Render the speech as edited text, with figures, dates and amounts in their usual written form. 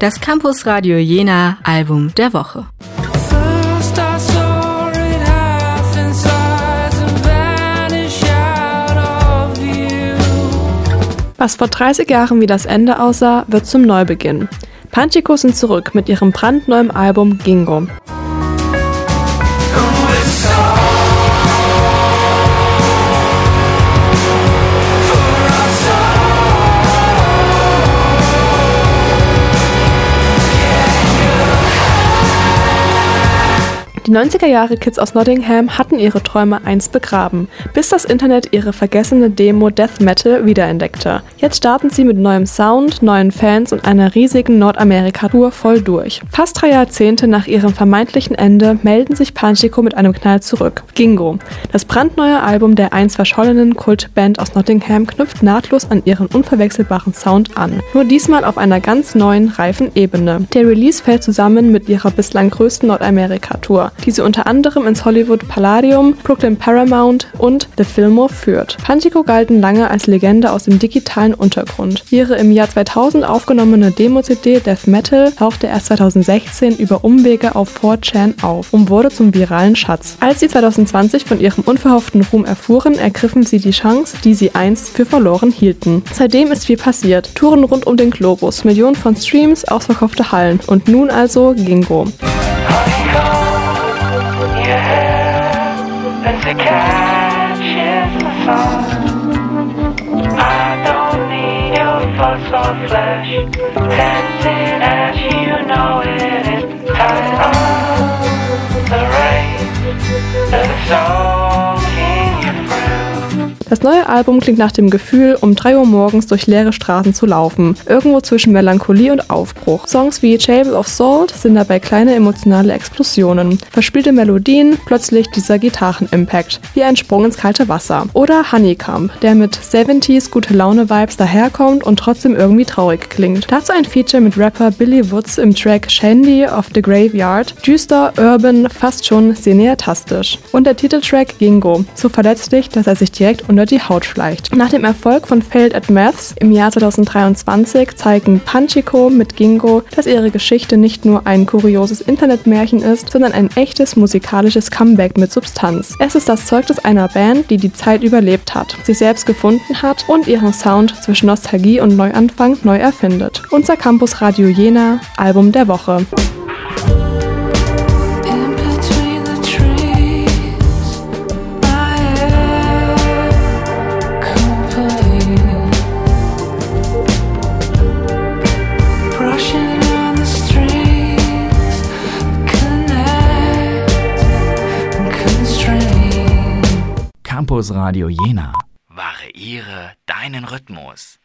Das Campus Radio Jena Album der Woche. Was vor 30 Jahren wie das Ende aussah, wird zum Neubeginn. Panchiko sind zurück mit ihrem brandneuen Album Gingo. Die 90er-Jahre-Kids aus Nottingham hatten ihre Träume einst begraben, bis das Internet ihre vergessene Demo Death Metal wiederentdeckte. Jetzt starten sie mit neuem Sound, neuen Fans und einer riesigen Nordamerika-Tour voll durch. Fast 3 Jahrzehnte nach ihrem vermeintlichen Ende melden sich Panchiko mit einem Knall zurück. Gingo, das brandneue Album der einst verschollenen Kultband aus Nottingham, knüpft nahtlos an ihren unverwechselbaren Sound an. Nur diesmal auf einer ganz neuen, reifen Ebene. Der Release fällt zusammen mit ihrer bislang größten Nordamerika-Tour, die sie unter anderem ins Hollywood Palladium, Brooklyn Paramount und The Fillmore führt. Panchiko galten lange als Legende aus dem digitalen Untergrund. Ihre im Jahr 2000 aufgenommene Demo-CD Death Metal tauchte erst 2016 über Umwege auf 4chan auf und wurde zum viralen Schatz. Als sie 2020 von ihrem unverhofften Ruhm erfuhren, ergriffen sie die Chance, die sie einst für verloren hielten. Seitdem ist viel passiert. Touren rund um den Globus, Millionen von Streams, ausverkaufte Hallen und nun also Gingo. To catch is the sun. I don't need your fuss or flesh. Dancing as you know it is time of the race. The soaking you through. Das neue Album klingt nach dem Gefühl, um 3 Uhr morgens durch leere Straßen zu laufen, irgendwo zwischen Melancholie und Aufbruch. Songs wie Table of Salt sind dabei kleine emotionale Explosionen, verspielte Melodien, plötzlich dieser Gitarren-Impact, wie ein Sprung ins kalte Wasser. Oder Honeycomb, der mit 70s Gute-Laune-Vibes daherkommt und trotzdem irgendwie traurig klingt. Dazu ein Feature mit Rapper Billy Woods im Track Shandy of the Graveyard, düster, urban, fast schon cineastisch. Und der Titeltrack Gingo, so verletzlich, dass er sich direkt unter die Haut schleicht. Nach dem Erfolg von Failed at Maths im Jahr 2023 zeigen Panchiko mit Gingo, dass ihre Geschichte nicht nur ein kurioses Internetmärchen ist, sondern ein echtes musikalisches Comeback mit Substanz. Es ist das Zeugnis einer Band, die die Zeit überlebt hat, sich selbst gefunden hat und ihren Sound zwischen Nostalgie und Neuanfang neu erfindet. Unser Campus Radio Jena Album der Woche. Campus Radio Jena. Variiere deinen Rhythmus.